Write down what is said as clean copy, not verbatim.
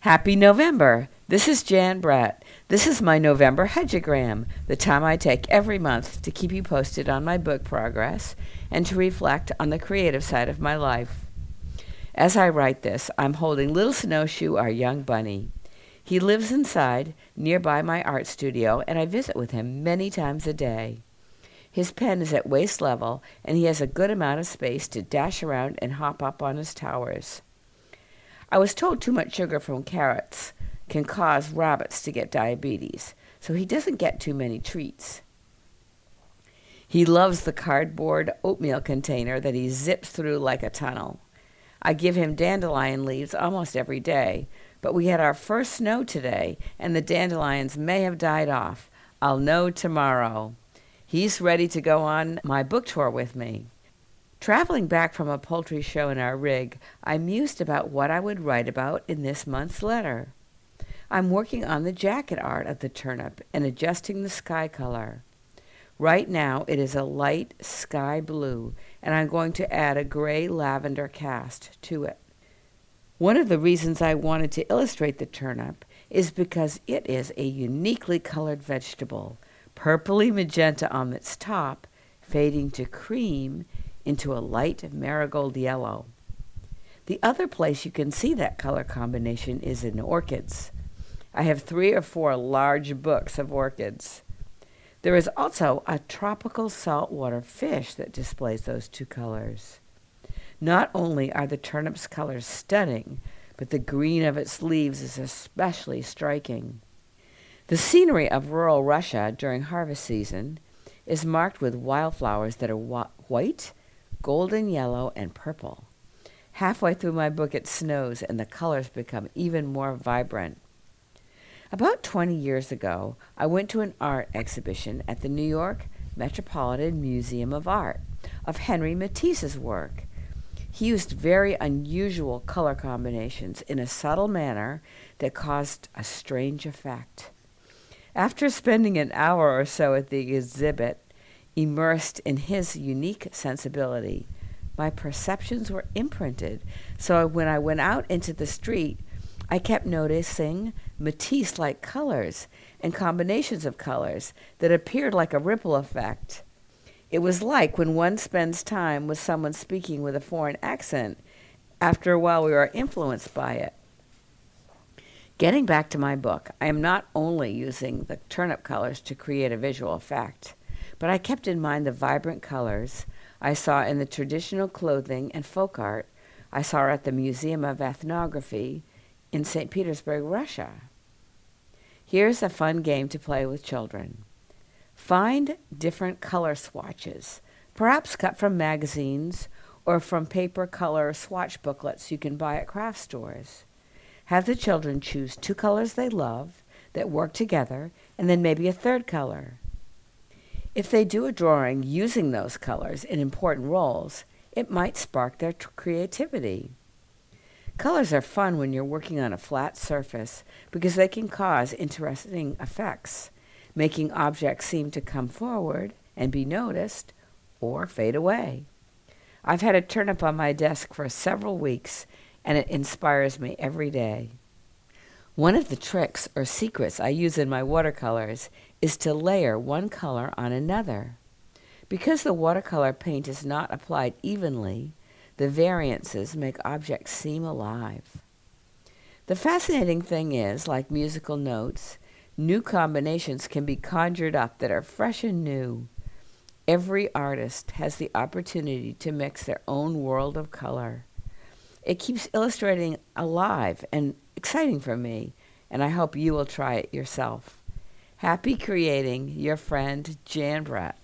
Happy November! This is Jan Brett. This is my November hedgeogram, the time I take every month to keep you posted on my book progress and to reflect on the creative side of my life. As I write this, I'm holding Little Snowshoe, our young bunny. He lives inside, nearby my art studio, and I visit with him many times a day. His pen is at waist level, and he has a good amount of space to dash around and hop up on his towers. I was told too much sugar from carrots can cause rabbits to get diabetes, so he doesn't get too many treats. He loves the cardboard oatmeal container that he zips through like a tunnel. I give him dandelion leaves almost every day, but we had our first snow today, and the dandelions may have died off. I'll know tomorrow. He's ready to go on my book tour with me. Traveling back from a poultry show in our rig, I mused about what I would write about in this month's letter. I'm working on the jacket art of the turnip and adjusting the sky color. Right now it is a light sky blue, and I'm going to add a gray lavender cast to it. One of the reasons I wanted to illustrate the turnip is because it is a uniquely colored vegetable, purpley magenta on its top, fading to cream into a light marigold yellow. The other place you can see that color combination is in orchids. I have 3 or 4 large books of orchids. There is also a tropical saltwater fish that displays those 2 colors. Not only are the turnip's colors stunning, but the green of its leaves is especially striking. The scenery of rural Russia during harvest season is marked with wildflowers that are white, golden yellow, and purple. Halfway through my book it snows and the colors become even more vibrant. About 20 years ago, I went to an art exhibition at the New York Metropolitan Museum of Art of Henri Matisse's work. He used very unusual color combinations in a subtle manner that caused a strange effect. After spending an hour or so at the exhibit, immersed in his unique sensibility, my perceptions were imprinted. So when I went out into the street, I kept noticing Matisse-like colors and combinations of colors that appeared like a ripple effect. It was like when one spends time with someone speaking with a foreign accent. After a while, we are influenced by it. Getting back to my book, I am not only using the turnip colors to create a visual effect, but I kept in mind the vibrant colors I saw in the traditional clothing and folk art I saw at the Museum of Ethnography in St. Petersburg, Russia. Here's a fun game to play with children. Find different color swatches, perhaps cut from magazines or from paper color swatch booklets you can buy at craft stores. Have the children choose 2 colors they love that work together, and then maybe a 3rd color. If they do a drawing using those colors in important roles, it might spark their creativity. Colors are fun when you're working on a flat surface because they can cause interesting effects, making objects seem to come forward and be noticed or fade away. I've had a turnip on my desk for several weeks, and it inspires me every day. One of the tricks or secrets I use in my watercolors is to layer one color on another. Because the watercolor paint is not applied evenly, the variances make objects seem alive. The fascinating thing is, like musical notes, new combinations can be conjured up that are fresh and new. Every artist has the opportunity to mix their own world of color. It keeps illustrating alive and exciting for me, and I hope you will try it yourself. Happy creating, your friend Jan Brett.